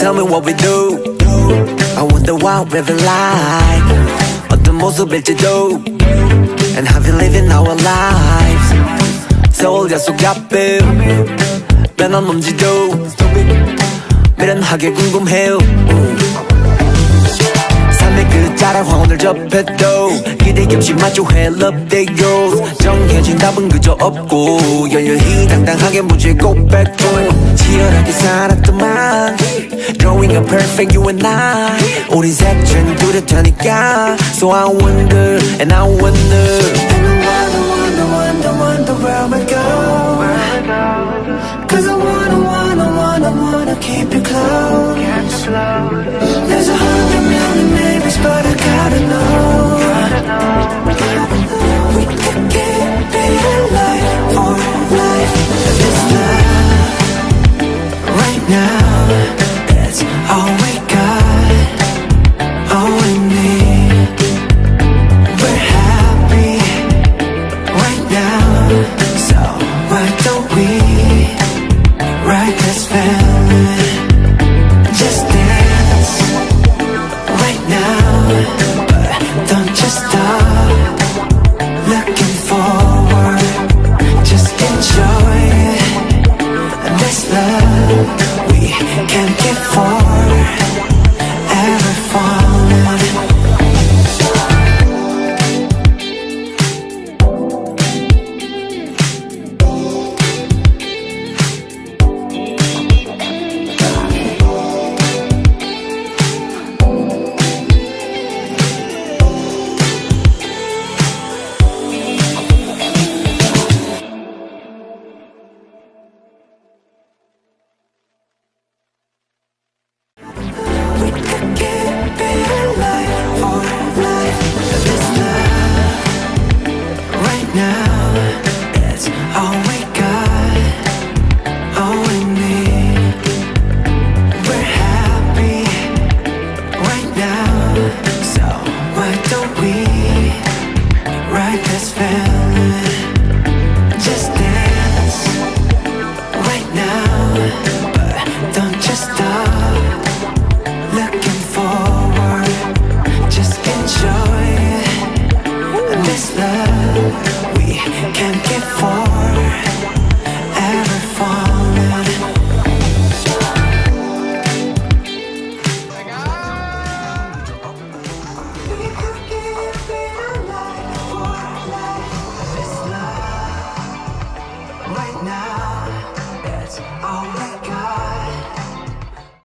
tell me what we do. I wonder what we're like, 어떤 모습일지도, and how we living our lives. 세월 약속 앞에 변함없지도 미련하게 궁금해요. 삶의 끝자락 황혼을 접해도 기대 없이 마주해 love that goes. 정해진 답은 그저 없고 열렬히 당당하게 무죄 고백도 치열하게 살았더만 Drawing a perfect you and I. 우린 색채는 뚜렷하니까 So I wonder and I wonder And I wonder where we go. Cause I wanna keep you close.